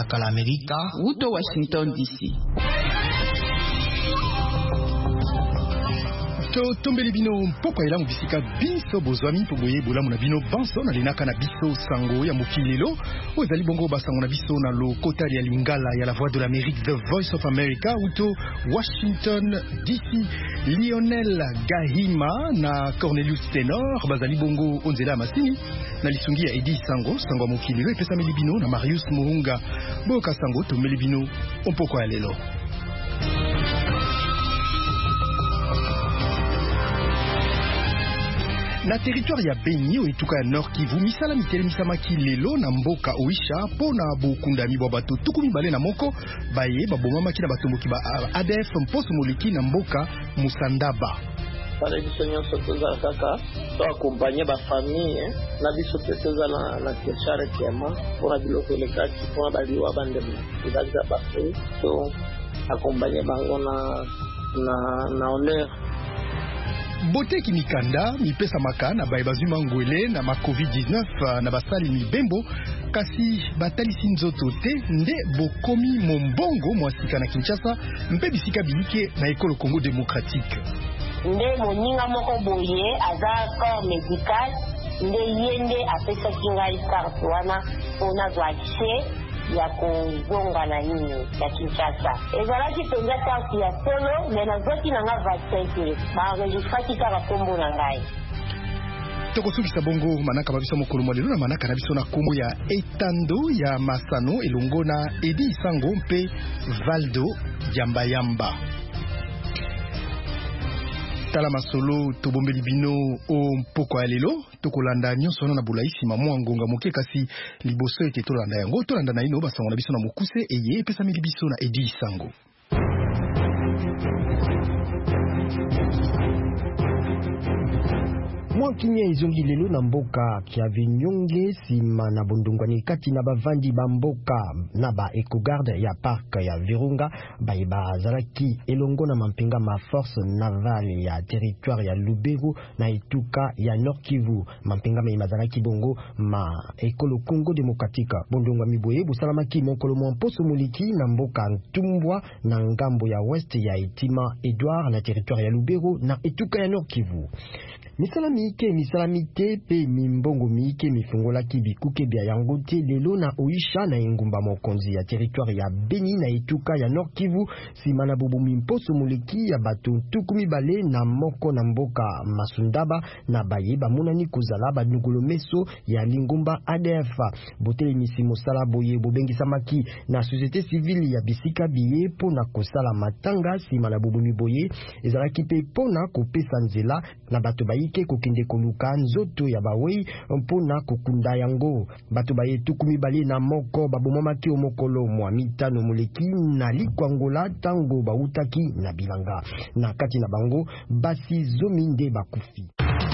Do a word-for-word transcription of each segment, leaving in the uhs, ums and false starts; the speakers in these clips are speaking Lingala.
la kala Amerika uto Washington D C. To tombeli bino mpoko ela mubisika biso bozwami po boye bolamu na bino banso na linaka na biso sango ya mokilelo ozali bongo basango na biso na lokota ya lingala ya la voix de l'Amérique, The Voice of America uto Washington D C. Lionel Gahima na Cornelius Tenor bazali bongo onzela masini na lisungi ya Edi Sango sango ya mokilelo epesa meli bino na Marius Muhunga boka sango tombeli bino mpoko ya lelo. Na territoire ya Beni oituka ya Nord Kivu misala mitelemisa maki lelo na mboka oisha pona bokunda mi bato tukumi bale na moko baye baboma maki na batomboki ba A D F mposo moliki na mboka Musandaba. Para biso nyonso tozala kaka to akompanye ba famille na biso tezala na na tiachare kema pona biloko lekaki pona baliwa bandema idaza bafe so akompanye bango na na na honneur. Bote ki mikanda mipesa maka na baye bazuma ngwele na ma COVID dix-neuf na basali mibembo kasi batalisi nzoto te nde bokomi mombongo mwasika na Kinshasa mpe bisika bilike na ekolo Congo démocratique. Nde moninga moko boye aza corps médical nde yende apesa kinga carte wana ona doache ya kuzonga na nini ya Kinshasa. Ezalaki penza kasi ya solo mena zoti na nga vaccine ba registraki kaka kombo na ngai. Tokosukisa bongo manaka babiso mokolo mwalelo na manaka na biso na kombo ya Etando ya Masano elongo na Edi Sango mpe Valdo Yamba Yamba. Tala masolo tobombeli bino o mpoko ya lelo tokolanda nyonso wana na bolaisi mamwa ngonga moke kasi liboso ete tolanda yango tolanda na ino basango na biso na mokuse eye epesa mili biso na Edi Sango. Mwa kimia izongi lelo na mboka kia vinyonge sima na bondungwani kati na bavandi ba mboka na ba ecogarde ya park ya Virunga baye bazalaki elongo na mampinga ma force navale ya territoire ya Lubero na Ituka ya Nord Kivu mampinga ma mazalaki bongo ma ekolo Congo démocratique bondungwa miboye busalamaki mokolo mwa mposo muliki na mboka Ntumbwa na ngambo ya west ya Itima Edouard na territoire ya Lubero na Ituka ya Nord Kivu. Misala miike misala mite pe mimbongo miike mifungola kibikuke bia yango te lelo na oisha na engumba mokonzi ya territoire ya Beni na Ituka ya Nord Kivu sima na bubu mimposo muleki ya bato tukumi bale na moko na mboka Masundaba na baye bamonani kozala banugolo meso ya lingumba A D F botele misimo sala boye bobengisa maki na société civile ya bisika biye pona kosala matanga sima na bubu miboye ezalaki pe pona kopesa nzela na bato bayi ke kokende koluka nzoto ya bawei mpona kokunda yango bato baye tukumi bali na moko babomamaki omokolo mwa mitano muleki na likwangola tango bautaki na bilanga na kati na bango basi zomi nde bakufi.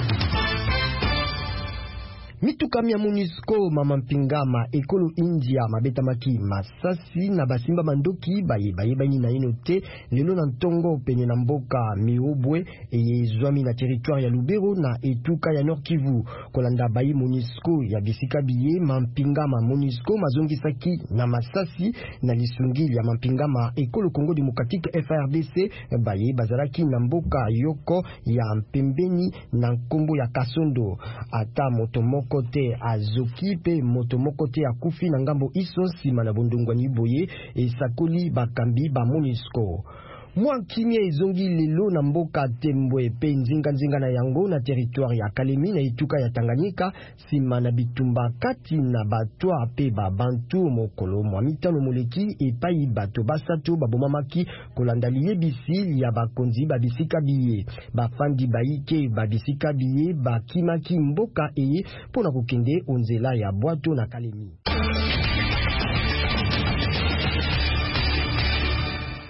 Mitukami ya MONUSCO mama mpingama ekolo India mabeta maki masasi na basimba mandoki baye baye bani na ino te lelo na ntongo penye na mboka Miobwe eye zwami na territoire ya Lubero na Ituka ya Nord Kivu kolanda bayi MONUSCO ya bisika biye mampingama MONUSCO mazongisaki na masasi na lisungili ya mampingama ekolo Congo démocratique F R D C baye bazalaki na mboka yoko ya mpembeni na nkombo ya Kasondo ata motomo kote azoki pe moto mokote ya kufi na ngambo iso sima na bondungwani boye esakoli bakambi ba MONUSCO. Mwa kimia izongi lelo na mboka Tembwe pe nzinga nzinga na yango na territoire ya Kalemi na Ituka ya Tanganyika sima na bitumba kati na batwa pe ba bantu mokolo mwa mitano moleki epai bato basatu babomamaki kolanda liyebisi ya bakonzi babisika biye bafandi baike babisika biye bakimaki mboka eye pona kokende onzela ya bwato na Kalemi.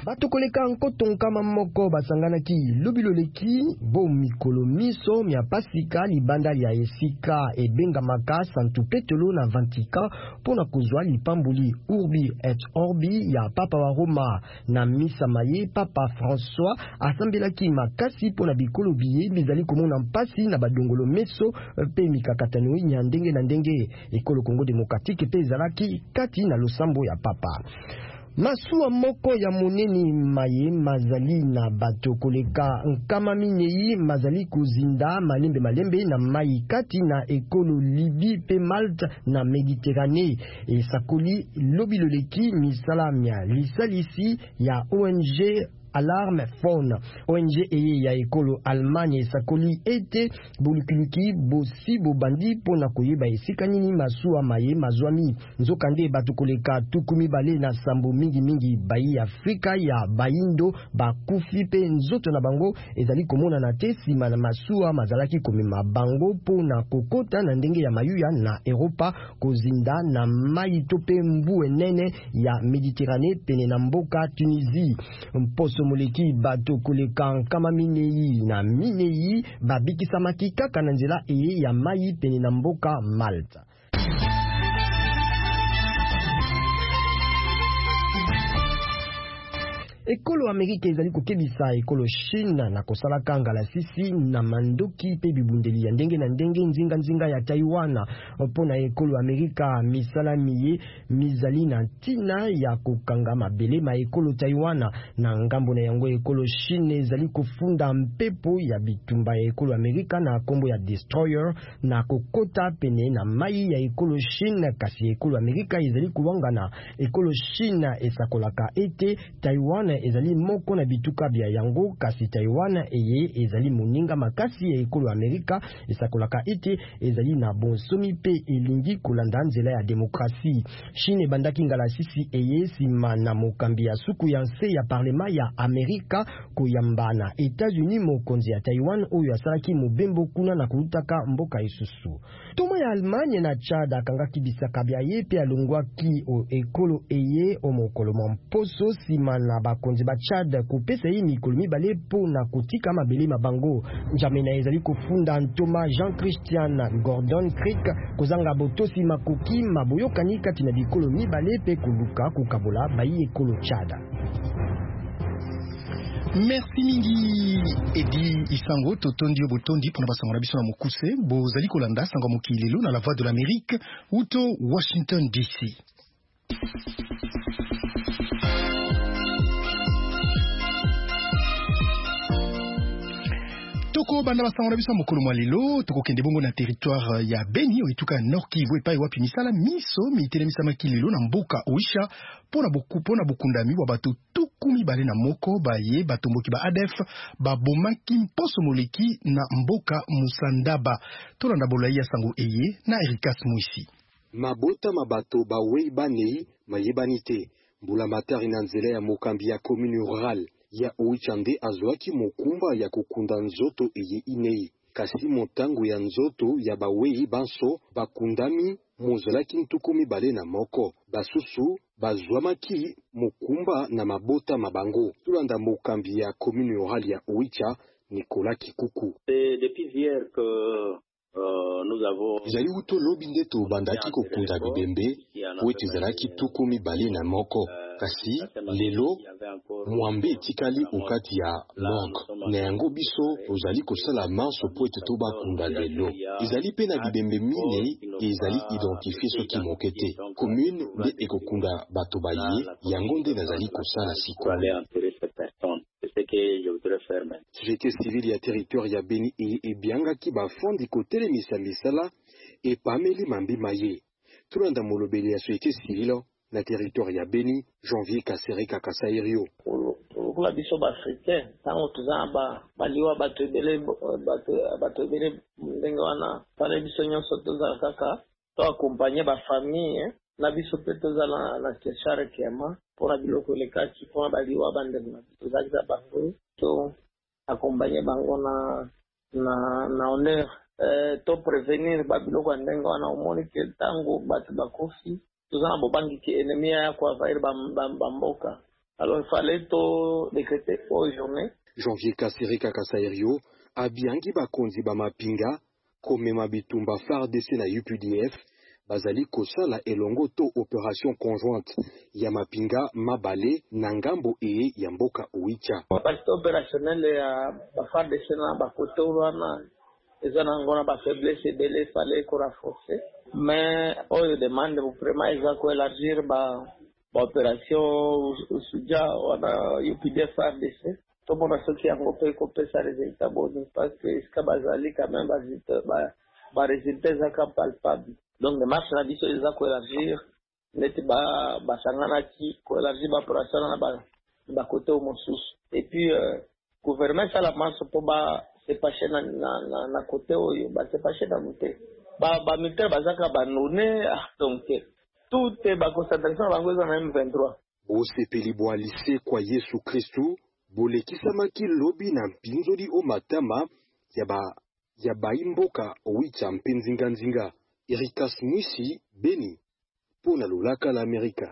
batokoleka nkoto kama moko basanganaki lobiloleki bo mikolo miso mia pasika libanda ya esika ebengamaka Santu Petolo na Vatican pona kozwa lipambuli Urbi et Orbi ya Papa wa Roma na misa maye Papa François asambelaki makasi pona bikolo biye bizali komona mpasi na badongolo meso pe mikakatano ya ndenge na ndenge ekolo Congo Démocratique pe ezalaki kati na losambo ya Papa. Masuwa moko ya moneni maye mazali na bato koleka nkama minei mazali kuzinda malembe malembe na mai kati na ekolo Libi pe Malte na Mediterranee e sakoli lobiloleki misalamia lisalisi ya O N G Alarme Phone O N G eye ya ekolo Allemagne sakoli ete bolukiluki bosi bobandi pona koyeba esika nini masuwa maye mazwami nzokande batukoleka tukumi bale na sambo mingi mingi bayi Afrika ya baindo bakufi pe nzoto na bango ezali komona na te sima na masuwa mazalaki komema bango pona kokota na ndenge ya mayuya na Europa kozinda na mai tope mbu enene ya Mediterranee pene na mboka Tunisie mposo moleki bato koleka kama minei na minei babikisamaki kaka na nzela eye ya mai pene na mboka Malta. Ekolo Amerika ezali kokebisa ekolo China na kosala kanga la sisi na mandoki pe bibundeli ya ndenge na ndenge nzinga nzinga ya Taiwan pona ekolo Amerika misala miye mizali na tina ya kokanga mabele ma ekolo Taiwan na ngambo na yango ekolo China ezali kofunda mpepo ya bitumba ya ekolo Amerika na kombo ya destroyer na kokota pene na mai ya ekolo China kasi ekolo Amerika ezali kuwangana ekolo China esakolaka ete Taiwan ezali moko na bituka bya yango kasi Taiwan eye ezali moninga makasi ya ekolo Amerika esakolaka ete ezali na bonsomi pe elingi kolanda nzela ya demokrasi. Chine bandaki ngala sisi eye sima na mokambi ya suku ya nse ya parlema ya Amerika koyamba na Etats-Unis mokonzi ya Taiwan oyo asalaki mobembo kuna na kulutaka mboka isusu. Toma ya Allemagne na Chad akangaki bisaka bya ye pe alongwaki o ekolo eye o mokolo mposo sima na bakonzi ba Chad kopesa yi mikolo mibale po na kotika mabele mabango. Njamena ezali kofunda Ntoma Jean-Christian Gordon Creek kozanga botosi makoki maboyokani kati na bikolo mibale pe koluka kokabola bayi ekolo Chad. Merci mingi Edi Isango totondi obotondi pona basango na biso na mokuse bozali kolanda sango mokilelo na la voix de l'Amérique uto Washington D C. Toko banda basango na biso mokolo mwalelo toko kende bongo na territoire ya Beni oituka Nord Kivu epai wapi misala miso mitele misama kilelo na mboka Oisha pona boku pona bokundami wa bato tukumi bale na moko baye batomboki ba A D F babomaki mposo moleki na mboka Musandaba tolanda bolai ya sango eye na Erikas Mwisi. Mabota mabato bawe banei mayebanite mbula matari na nzela ya mokambi ya commune rurale ya Oichande azwaki mokumba ya kukunda nzoto eye inei kasi motango ya nzoto ya bawei banso bakundami mozalaki ntukumi bale na moko basusu bazwamaki mokumba na mabota mabango tulanda mokambi ya commune rurale ya Oicha Nicolas Kikuku. C'est depuis hier que Uh, nous avons Zali uto lobi ndeto bandaki kokunda bibembe weti zalaki tukumi bale na moko kasi lelo mwambe tikali ukati ya Londres na yango biso ozali kosala manso po ete toba kunda lelo izali pe na bibembe mine ezali identifier soki mokete commune nde ekokunda bato baye yango nde nazali kosala siko. Société civile ya territoire ya Beni e bianga ki ba fondi kotele misala e pameli mambi maye. Tulanda molobeli ya société civile na territoire ya Beni Janvier Kasereka Kasairio. Kula biso ba africain tango tuzamba baliwa batebele batebele ndenge wana pale biso nyonso tozala kaka to accompagner ba famille na biso pe tozala na keshare kema pona biloko lekaki pona baliwa bandema tozali za bango to accompagner bango na na na honneur eh, to prevenir ba biloko ndenge wana omoni ke tango batu bakofi tozana bobangi ke enemi ya kwa vaire bamboka Alors il fallait tout décréter aux journées. Janvier Kasirika Kasairio, Abiangi Bakonzi Bamapinga, Komema Bitumba F A R D C na U P D F, Bazali Kosala Elongo to opération conjointe, Yamapinga Mabale, Nangambo et Yamboka Uicha. Parce opérationnel ya F A R D C na bakote wana, ils ont encore ba faiblesse et délai, il fallait qu'on renforcer. Mais on demande vraiment ils ont élargir ba opération Suja wana U P D F F A R D C. Tout le monde a qui a compris qu'on peut ça résultat bon parce que ce bazali quand même résultat ba ba résultat zaka palpable. Donc les marches na biso ils ont élargir neti ba ba sangana ki ko élargir ba opération na ba ba côté au mosus. Et puis euh, gouvernement ça la marche pour ba c'est pas chez na na na côté oyo ba c'est pas chez na monter. Ba ba militaire bazaka ba noné donc tout est ba concentration bango za M vingt-trois. Au sepeli bo lycée kwa Yesu Kristu bolekisama ki lobi na mpinzoli o matama yaba yaba imboka owicha mpinzinga nzinga. Erikas Mwisi Beni pour la Lulaka l'Amérique.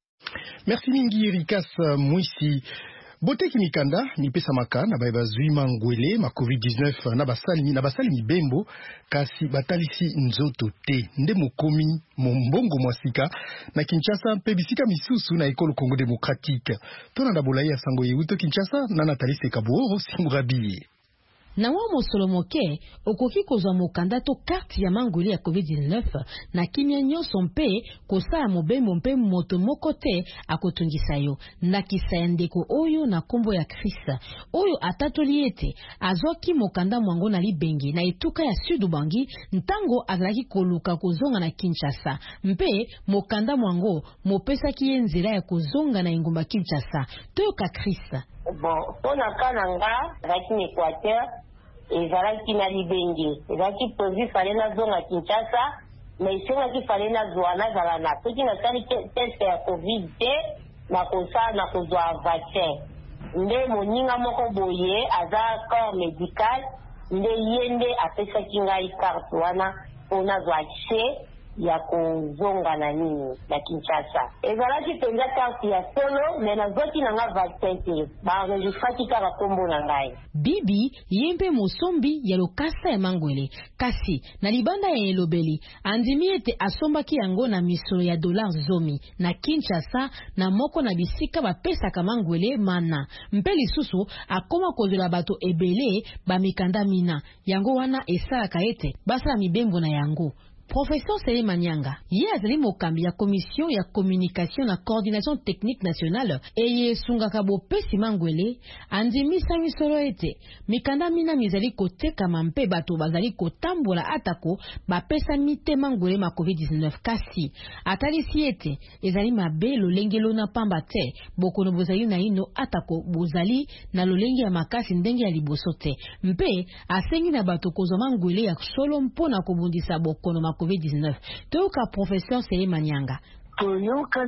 Merci mingi Erikas Mwisi. Bote kimikanda ni pesa maka na baiba zuima ngwele ma covid dix-neuf na basali na basali mibembo kasi batalisi nzoto te nde mokomi mombongo mwasika na Kinshasa mpe bisika misusu na ekolo Congo démocratique tona na bolai ya sango yeuto Kinshasa na Nathalie Sekaboro Simurabi. Na wa mosolo moke okoki kozwa mokanda to carte ya mangoli ya covid dix-neuf na kimia nyonso mpe kosala mobembo mpe moto moko te akotungisa yo na kisa ndeko oyo na kombo ya Krista oyo atatoli ete azwaki mokanda mwango na libengi na etuka ya Sud Ubangi ntango azalaki koluka kozonga na Kinshasa mpe mokanda mwango mopesaki ye nzela ya kozonga na engumba Kinshasa toyoka Krista. Bon, pour la Kananga, avec l'Équateur, et voilà qui n'a libengi. Et là qui posait fallait la zone à Kinshasa, mais ici là qui fallait la zone à Zalana. Tout qui n'a pas été testé à Covid, n'a pas ça, n'a pas droit vaccin. Nde moninga moko boye, aza corps médical, nde yende apesa kinga ikartu wana, on a accès ya kuzonga na nini na Kinshasa. Ezalaki penza carte ya solo mais na zoti na nga vaccin te ba registraki kaka kombo na ngai. Bibi yempe mosombi ya lokasa ya mangwele kasi na libanda ya elobeli andimi ete asombaki yango na misolo ya dollar zomi na Kinshasa na moko na bisika bapesaka mangwele mana mpe lisusu akoma kozela bato ebele bamikanda mina yango wana esalaka ete basala mibembo na yango. Professeur Seye Manyanga, ye azali mokambi ya commission ya communication na coordination technique nationale eye sungaka bopesi mangwele andimisa misolo ete mikanda mina mizali koteka mampe bato bazali kotambola atako bapesa mite mangwele ma covid dix-neuf kasi atalisi ete ezali mabe lolenge lona pamba te bokono bozali na ino atako bozali na lolenge ya makasi ndenge ya liboso te mpe asengi na bato kozwa mangwele ya solo mpona kobundisa bokono ma covid dix-neuf. Toka professeur Seye Manyanga. Toyoka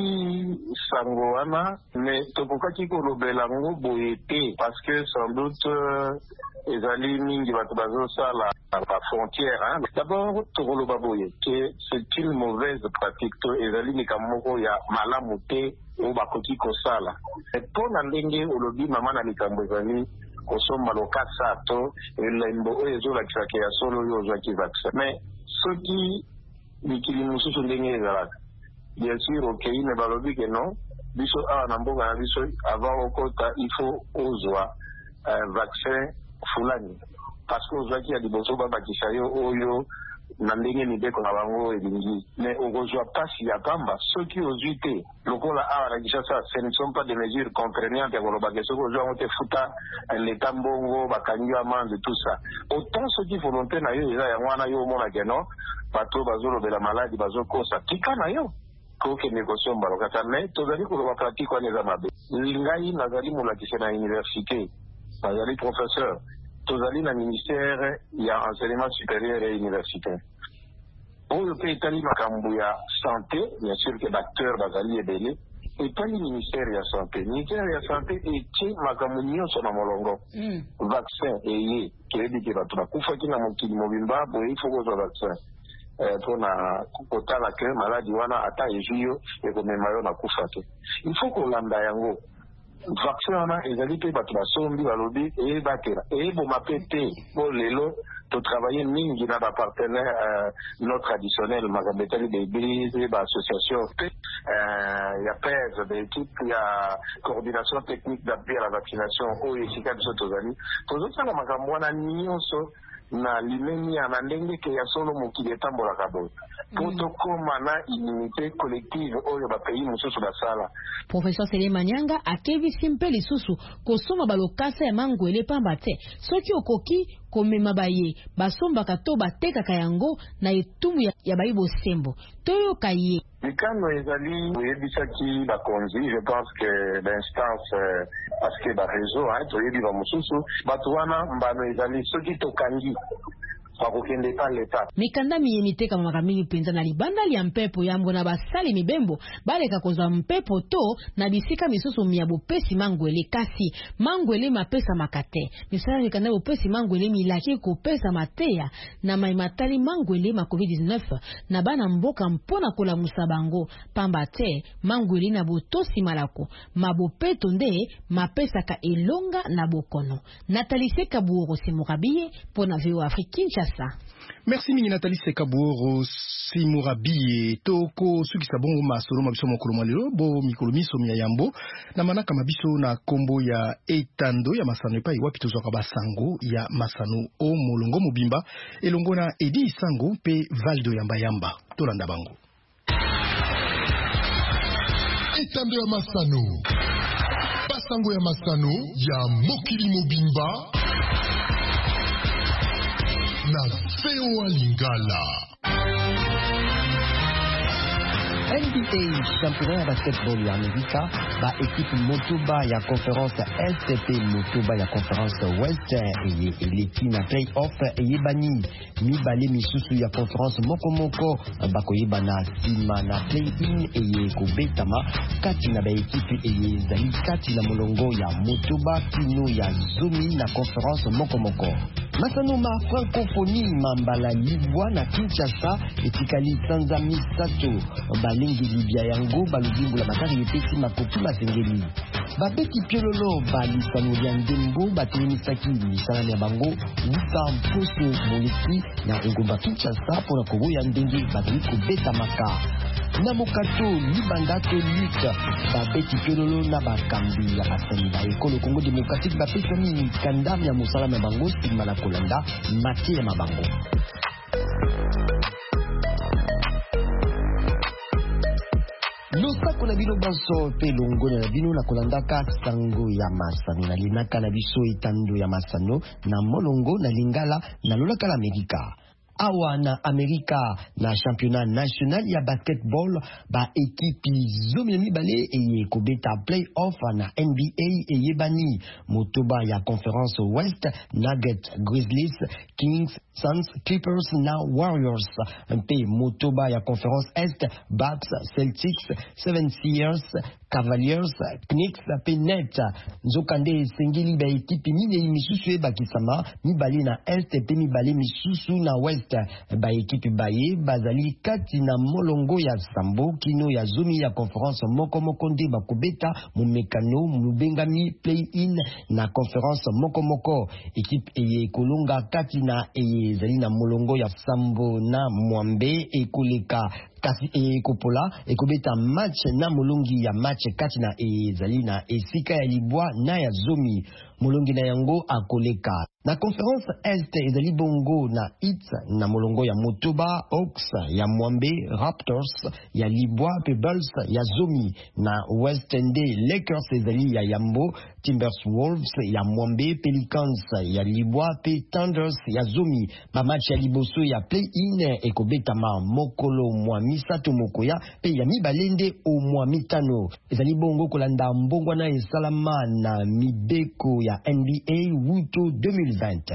ki sango wana mais tokoka ki kolobela ngo boye te parce que sans doute ezali mingi bato bazosala la frontière hein. D'abord tokoloba boye que c'est une mauvaise pratique to ezali likamoko ya malamu te o bakoki kosala mpona ndenge olobi mama na likambo ezali kosomba lokasa to elembo oyo ezolakisaka ya solo oyo ozwaki vaccin mais soki mikili mosusu ndenge ezalaka bien sûr okei me balobi ke non biso awa na mboka na biso avant okota il faut ozwa uh, vaccin fulani parce que ozwaki ya liboso babakisa yo oyo na ndenge mibeko na bango elingi mais okozwa pasi ya pamba soki ozwi te lokola awa na Kinshasa ce ne sont pas des mesures contraignantes ya kolobaka soki ozwa ngo te futa leta mbongo bakangi amande tout ça autant soki volonté na yo eza yango wana yo omonake no bato bazolobela maladi bazokosa tika na yo kokende kosomba lokata mais tozali koloba pratique wana eza mabe ngai nazali molakisi na université nazali professeur tozali na ministère ya enseignement supérieur et universitaire oyo pe etali makambo ya santé bien sûr que d'acteur bazali ebele etali ministère ya santé ministère ya santé etie makambo nyonso na molongo mm. vaccin eye keyebi ke bato bakufaki na mokili mobimba boye ifo kozwa vaccin mpona kotala ke maladi wana ata ezwi yo ekomema yo na kufa te. Il faut kolanda yango. Vaccin wana ezali mpe bato basombi balobi eyebatela eyeboma mpe te po lelo totravaille mingi na bapartenaire euh, non traditionnel makambo etali baeglise baassociation mpe euh, ya P E S baéquipe ya coordination technique d'appui à la vaccination oyo esika biso tozali tozosala makambo wana nyonso na limeni ya na ndenge ke ya solo mokili etambolaka boye po tokóma na immunité collective oyo bapays mosusu basala. Professeur Sele Manyanga akebisi mpe lisusu kosomba balokasa ya mangwele pamba te soki okoki komema baye basombaka to batekaka yango na etumu ya, ya bayi bosembo toyoka ye likano ezali oyebisaki bakonzi. Je pense que l'instance euh, parce que bareseau toyebi bamosusu bato wana mbano ezali soki tokangi bakokende pa leta mikanda miyeni te kamamaka mingi mpenza na libanda lia mpepo yambo na basali mibembo baleka kozwa mpepo to na bisika misusu miya bopesi mangwele kasi mangwele mapesa makate misala mikanda bopesi mangwele milaki kopesa mateya na maimatali mangwele ma covid dix-neuf na bana mboka mpona kola musabango pamba te mangwele na botosi malako mabopeto nde mapesa ka elonga na bokono. Nathalie Sekaburo Simurabiye pona V O Afrique Kinshasa. Merci mingi Nathalie Sekaburo Simurabiye toko suki sabongo masolo mabiso mokolo malelo bo mikolo miso miya yambo na manaka mabiso na kombo ya etando ya masano epa iwapi tozwaka basango ya masano o molongo mobimba elongo na Edi Sango pe Valdo Yamba Yamba tolanda bango. Etando ya masano basango ya masano ya mokili mobimba na V O A Lingala. N B A championnat ya basketball ya Amerika ba equipe motoba ya conference S P motoba ya conference West eye eleki na play-off eyebani mibale misusu ya conference moko moko bakoyeba na sima na play-in eye kobetama kati na ba equipe eye zali kati na molongo ya motoba kino ya zomi na conference moko moko. Masanoma francophonie mambala libwa na Kinshasa etikali sanza misato balingi libya yango baludingula matari epesi makoki masengeli babeti piololo balisano lya ndembo batelemisaki misala ya bango wuta mposo moleki na engomba Kinshasa mpona koboya ndenge bazali kobeta maka na mokato libanda to lutte babeti piololo na bakambi ya basani na ekolo Congo démocratique bapesani kandam ya mosala ya bango sima na kolanda matie ya mabango. Losako na bino banso pe longone na bino na kolandaka sango ya masano na linaka na biso etando ya masano na molongo na lingala na lolaka la Amerika. Awa na Amerika na championnat national ya basketball ba ekipi zomi mibale eye kobeta play-off na N B A eye bani motoba ya conference West Nuggets, Grizzlies, Kings, Suns, Clippers na Warriors. Mpe motoba ya conference Est Bucks, Celtics, seventy-sixers, Cavaliers, Knicks, pe Nets. Nzokande sengeli ba ekipi mine misusu bakisama mibale na Est pe mibale misusu na West. Ba ekipe baye bazali kati na molongo ya sambo kino ya zomi ya conference moko moko nde bakobeta mumekano mubengami play-in na conference moko moko. Ekipe eye kolonga kati na eye zali na molongo ya sambo na mwambe ekoleka kasi e kopola ekobeta match na molongi ya match kati na e zali na esika ya libwa na ya zomi molongi na yango akoleka na conference Est ezali bongo na Heat na molongo ya motoba Hawks ya mwambe Raptors ya libwa pe Bulls ya zomi na West Nde Lakers ezali ya yambo Timberwolves ya mwambe Pelicans ya libwa pe Thunders ya zomi ba match ya liboso ya play-in ekobeta ma mokolo mwa misato mokoya pe ya mibalende o mwa mitano ezali bongo kolanda mbongwa na esalama na mibeko ya N B A wuto deux mille vingt.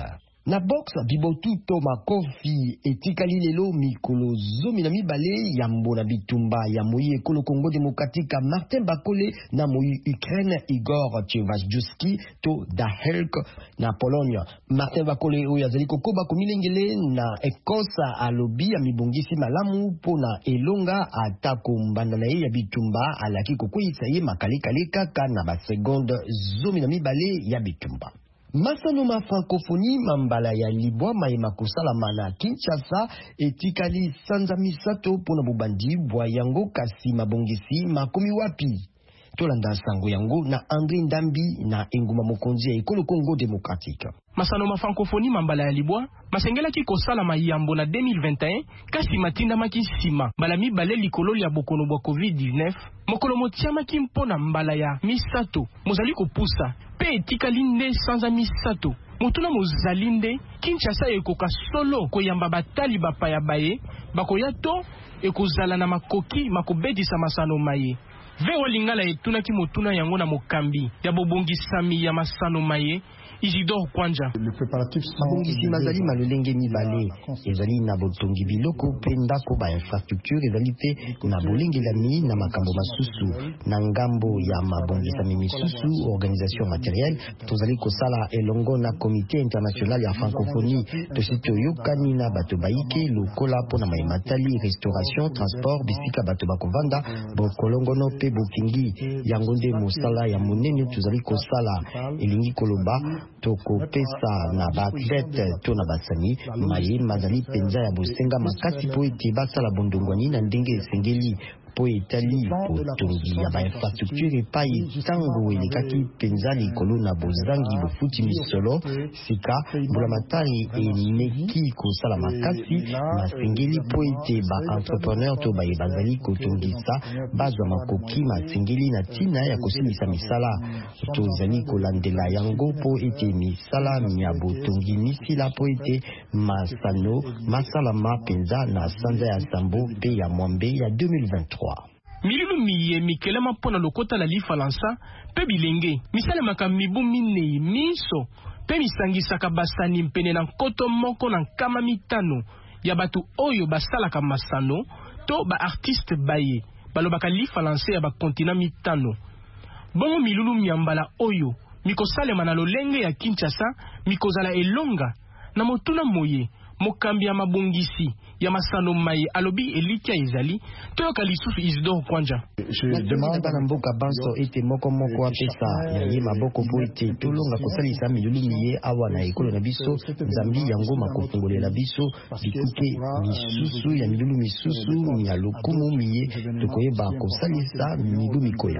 Na box bibotu to makofi etikali lelo mikolo zomi na mibale ya mbona bitumba ya moyi ekolo Congo Démocratique Martin Bakole na moyi Ukraine Igor Chevasjuski to Dahelk na Pologne. Martin Bakole oyo azali kokoba komilengele na Ekosa alobi ya mibongisi malamu pona elonga atako mbanda na ye ya bitumba alaki kokwisa ye makale-kale kaka na ba seconde zomi na mibale ya bitumba. Masano ma francophonie mambala ya libwa maema kosalama na Kinshasa etikali sanza misato pona bubandi bwa yango kasi mabongisi makomi wapi. Tolanda sango yango na André Ndambi na enguma mokonzi ya ekolo Congo Démocratique. Masano ma francophonie mambala ya libwa masengela ki kosalama yambo na deux mille vingt et un kasi matinda maki sima mbala mibale likolo ya bokono bwa covid dix-neuf mokolo motiama ki mpona mbala ya misato mozali kopusa pe etikali nde sanza misato mutuna mozali nde Kinshasa ekoka solo koyamba batali bapaya baye bakoya to ekozala na makoki makobedisa masano maye. Vewa lingala etunaki motuna yango na mokambi ya bobongisami ya masano maye Isidore Kwanja. Mabongisi mazali malolenge mibale ezali na botongi biloko pe ndako ba infrastructure ezali pe na bolengelami na makambo masusu na ngambo ya mabongisami misusu organisation matérielle tozali kosala elongo na comité international ya francophonie tosito yokani na bato baike lokola pona maimatali restauration transport bisika bato bakovanda bokolongono pe bokingi yango nde mosala ya monene tozali kosala elingi koloba toko pesa na baathlete to na basani maye mazali penza ya bosenga makasi po ete basala bondongwani na ndenge esengeli po etali botongi ya bainfrastructure epai tango elekaki penza likolo na bozangi bofuti misolo sika mbulamatari emeki kosala makasi masengeli po ete baentrepreneur to baye bazali kotongisa bazwa makoki masengeli na ntina ya kosilisa misala tozali kolandela yango po ete misala ya botongi misila po ete masano masalama penza na sanza ya sambo pe ya mwambe ya deux mille vingt-trois. Mililu miye mikelema pona lokota la lifalansa pe bilenge misale makamibu minei miso pe misangisaka basani mpene na nkoto moko na nkama mitano ya batu oyo basalaka masano to ba artiste baye balobaka lifalansa ya bakontina mitano. Bongo milulu miambala oyo mikosalema na lolenge ya Kinshasa mikozala elonga na motuna moye mokambi ya mabongisi ya masano maye alobi elikia ezali toyoka lisusu Isidore Kwanja. Demande bana mboka banso ete moko moko apesa ya ye maboko po ete tolonga kosalisa milulu miye awa na ekolo na biso nzambi yango makofungolela biso bikuke misusu ya milulu misusu ya lokumu miye tokoyeba kosalisa mibu mikoya.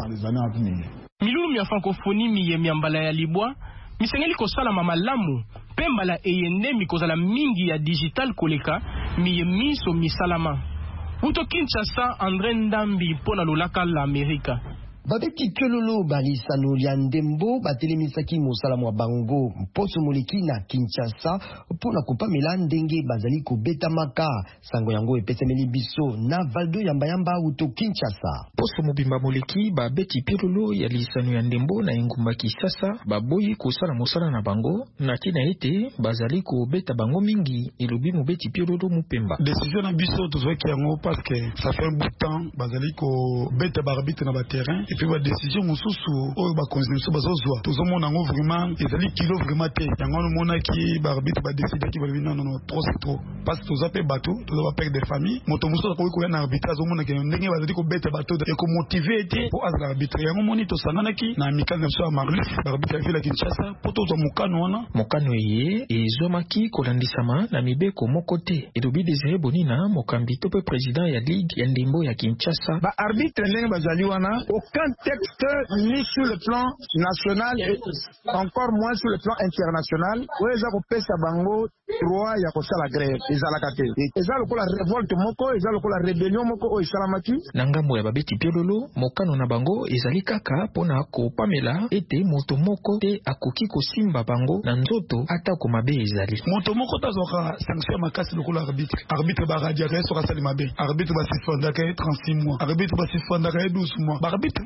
Milulu ya francophonie miye miambala ya libwa misengeli kosala mamalamu pembala eyende mikozala mingi ya digital koleka miye miso misalama. Uto Kinshasa André Ndambi pona lolaka la Amerika. Babeti Kyololo balisano lya ndembo batelemisaki mosala mwa bango mposo moleki na Kinshasa pona kopamela ndenge bazali kobeta maka sango yango epesemeli biso na Valdo yamba yamba uto Kinshasa. Poso mobimba moleki babeti Kyololo ya lisano ya ndembo na engumba Kinshasa baboyi kosala mosala na bango na tina ete bazali kobeta bango mingi elobi mobeti Kyololo mupemba. Décision na biso tozwaki yango parce que ça fait un bout de temps bazali kobeta barbitre na ba terrain. Et puis la décision mosusu oyo ba constitution bazozwa tozomona ngo vraiment ezali kilo vraiment te yango no mona ki ba arbitre ba décider ki ba non non trop c'est trop parce que tozape bateau toza perdre des familles moto muso ko ko na arbitre azomona ke ndenge bazali ko beta bateau et ko motiver te pour azala arbitre yango moni to sanana ki na mikana na so Marlis ba arbitre ya Kinshasa poto to mukano wana mukano ye ezomaki kolandisama na mibeko moko te elobi Désiré Bonina mokambi to pe président ya ligue ya ndembo ya Kinshasa ba arbitre ndenge bazali wana aucun texte ni sur le plan national et encore moins sur le plan international où eza ko pesa bango droit ya ko sala grève ezalaka te eza lokola révolte moko eza lokola rébellion moko o esalamaki na ngambo ya babeti Kyololo mokano na bango ezali kaka pona kopamela ete moto moko te akoki kosimba bango na nzoto ata ko mabe ezali moto moko tazoka sanction makasi lokola arbitre arbitre ba radia ka soka sali mabe arbitre ba suspendaka trente-six mois arbitre ba suspendaka douze mois arbitre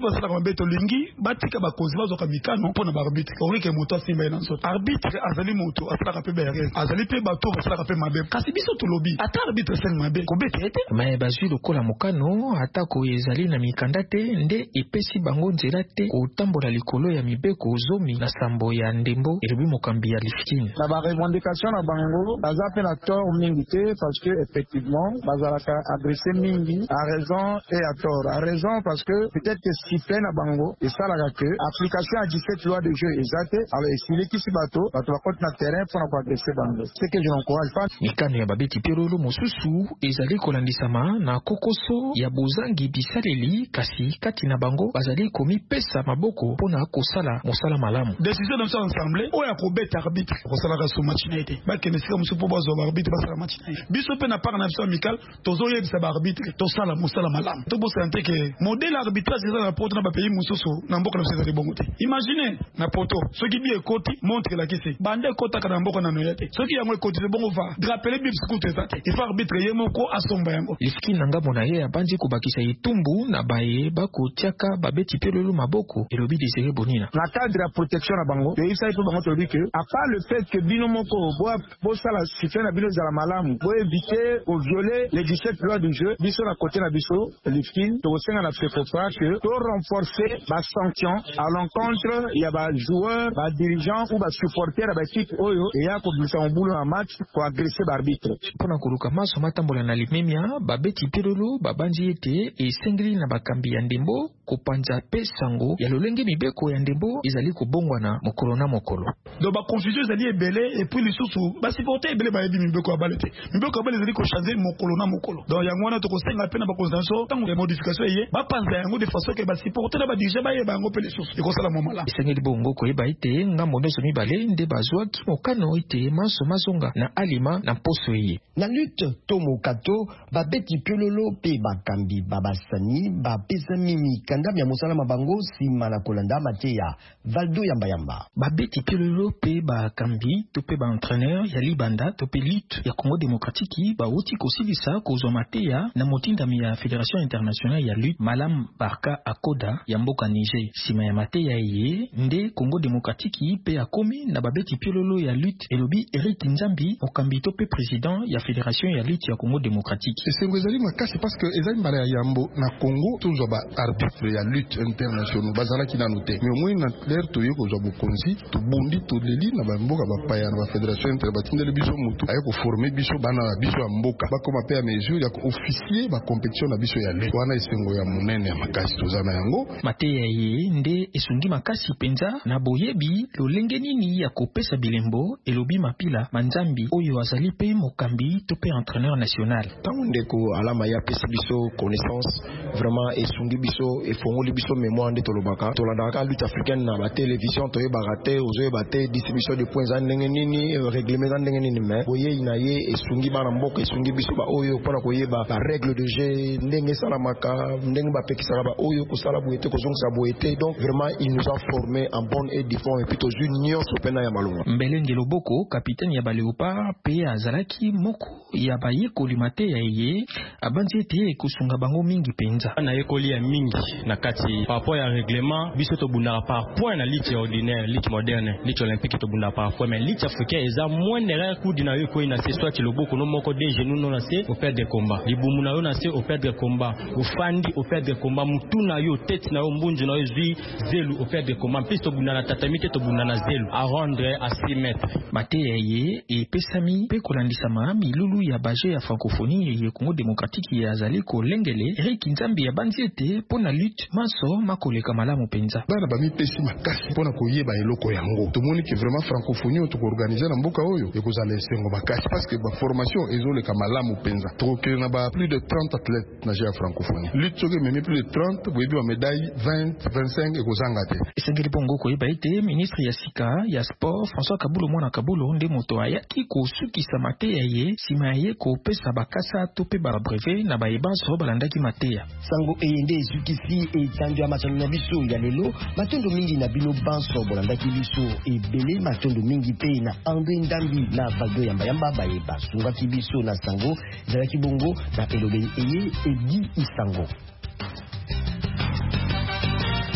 basala ka mabeto lingi batika bakozi bazoka mikano pona ba arbitre ko reke moto simba ina nso arbitre azali moto asala ka pe bere azali pe bato basala ka pe mabe kasi biso to lobi ata arbitre sen mabe ko bete ete mais bazwi lokola mokano ata ko ezali na mikanda te nde epesi bango nzela te kotambola likolo ya mibeko zomi na sambo ya ndembo elobi mokambi ya Lifkin na ba revendication na bango baza pe na tort mingi te parce que effectivement bazalaka adressé mingi à raison et à tort à raison parce que peut-être que sifflet na bango esalaka que application à dix-sept loi de jeu exacte avec esilekisi bato bato bakoti na terrain mpona koadresse bango ce que je n'encourage pas. mikano ya babeti pelolo mosusu ezali kolandisama na kokoso ya bozangi bisaleli kasi kati na bango bazali komipesa maboko mpona kosala mosala malamu. décision na biso ensemble oyo akobeta arbitre kosalaka so match na ete bakende sika mosusu mpo bazwa baarbitre basala match na ete biso mpe na part na biso amical tozoyebisa baarbitre tosala mosala malamu tobosana te ke modele arbitrage eza na poto na bapays mosusu na mboka na biso ezali bongo te. imagine na poto soki bi ekoti montre elakisi bande ekotaka na mboka na noya te soki yango ekoti te bongo va drapele bi bisikutu eza te ifa arbitre ye moko asomba yango. Lifkin na ngambo na ye abandi kobakisa etumbu na baye bakotiaka babeti pelolo maboko elobi Desire Bonina na cadre ya protection na bango toyebisa ye mpo bango tolobi ke à part le fait que bino moko bosala sifflet na bino ezala malamu boevite koviole les dix-sept lois du jeu biso na kote na biso Lifkin tokosenga na fefofa que to renforcer basanction à l'encontre ya bajoueur badirigeant ou basupporter ya baekipe oyo eya kobimisa mobulu na match koagresse baarbitre mpona koluka maso matambola na limemia babeti pelolo babandi ete esengeli na bakambi ya ndembo kopanza pe sango ya lolenge mibeko ya ndembo ezali kobongwana mokolo na mokolo. donc baconfusion ezali ebele epuis lisusu basupporter ebele bayebi mibeko ya bale te mibeko ya bale ezali kochange mokolo na mokolo donc yango wana tokosenga mpe na baconstitution ntango ya modification eye bapanza yango de façon ke basupporter na badirige bayeba yango mpe lisusu ekosala mo malamu. esengeli bongo koyeba ete ngambo nyonso mibale nde bazwaki mokano ete maso mazonga na alima na mposo eye. na lutte to mokato babeti piololo mpe bakambi babasani bapesa mimi kanda ya mosala mabango nsima na kolanda mateya Valdo Yambayamba. babeti piololo mpe bakambi to mpe baentraîneur ya libanda to mpe lutte ya Congo démocratique bauti kosilisa kozwa mateya na motindami ya fédération internationale ya lutte Malam Barka Akoda ya mboka Niger. Sima ya mateya eye nde Congo démocratique mpe akomi na babeti piololo ya lutte elobi Eric Nzambi mokambi to mpe président ya fédération ya lutte ya Congo démocratique. esengo ezali makasi parce que ezali mbala ya yambo na Congo tozwa ba arbitre ya lutte internationale bazalaki nanu te mais omoi na clair toye kozwa bokonzi tobundi toleli na bamboka bapaya na bafédération inter batindeli biso mutu aye koforme biso bana na biso ya mboka bakoma pe ya mesure ya officier bacompétition na biso ya lutte wana esengo ya monene ya makasi toza na yango. mateya ye nde esungi makasi penza na boyebi lolenge nini ya kopesa bilembo elobi mapila manzambi oyo azali pe mokambi to pe entraîneur national. Tango ndeko alama ya pesi biso connaissance vraiment esungi biso efongoli biso mémoire nde tolobaka tolandaka lutte africaine na ba télévision toyebaka te ozoyeba te distribution de points za ndenge nini règlement za ndenge nini mais boye na ye esungi bana mboka esungi biso ba oyo mpona koyeba ba règle de jeu ndenge esalamaka ndenge bapekisaka ba oyo kosala boye te kozongisa boye te donc vraiment il nous a formé en bonne et due forme et puis tozwi nyonso mpena ya malonga. Mbelenge Loboko capitaine ya baleopard pe azalaki moko ya bayekoli mateya ye abandi ete ekosunga bango mingi penza na yekoli ya mingi na kati par rapport ya règlement biso tobundaka par point na ligue ordinaire ligue moderne ligue olympique tobundaka par point mais ligue africaine eza moins derrière kudi na yo koyi na se soit Loboko no moko de genou no na se au perdre des combats libumu na yo na se au perdre des combats ofandi au perdre des combats mutu na yo tête na yo mbunju na yo zui zelu au perdre des combats plus tobunda na tatami te tobunda na zelu à rendre à six mètres mateya ye epesami pe kolandisama milulu ya baje ya francophonie ye Congo démocratique ya azali kolengele Eric Nzambi ya banzi ete pona lutte maso makoleka malamu penza bana bamipesi makasi pona koyeba eloko yango tomoni ke vraiment francophonie tokoorganize na mboka oyo ekozala esengo makasi parce que ba formation ezoleka malamu penza tokokele na ba plus de trente athlètes na ya francophonie lutte soki ememi plus de trente boyebi ba médaille vingt vingt-cinq ekozanga te esengeli bongo koyeba ete ministre ya sika ya sport François Kabulo mwana Kabulo nde moto ayaki kosukisa mateya ye sima ya ye kopesa bakasa to pe ba brevet na bayebanso balandaki mateya sango eyende esukisi etando ya masano na biso ya lelo matondo mingi na bino banso bolandaki biso ebele matondo mingi pe na André Ndambi na Valdo Yambayamba baye basungaki biso na sango zalaki bongo na elobeli eye edi isango.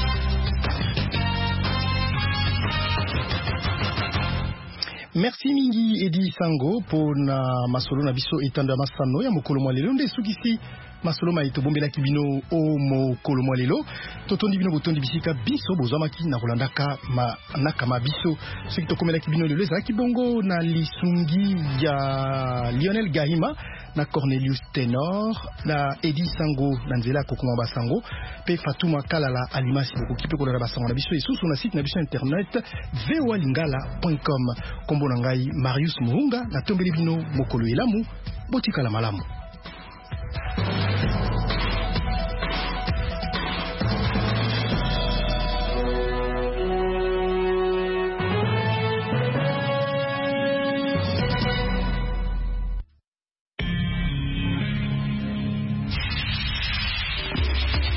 Merci mingi Edi Sango pona masolo na biso etanda masano ya mokolo mwa lelo nde sukisi masolo maito bombela kibino o mokolo mwa lelo totondi bino botondi bisika biso bozamaki na kolandaka ma nakama biso soki tokomela kibino lelo ezalaki bongo na lisungi ya Lionel Gahima na Cornelius Tenor na Edi Sango na nzela kokoma basango pe Fatuma Kalala alimasi bokokipe kolala basango na biso esusu na site na biso internet v o a lingala point com kombo na ngai Marius Muhunga na tombeli bino mokolo elamu botikala malamu.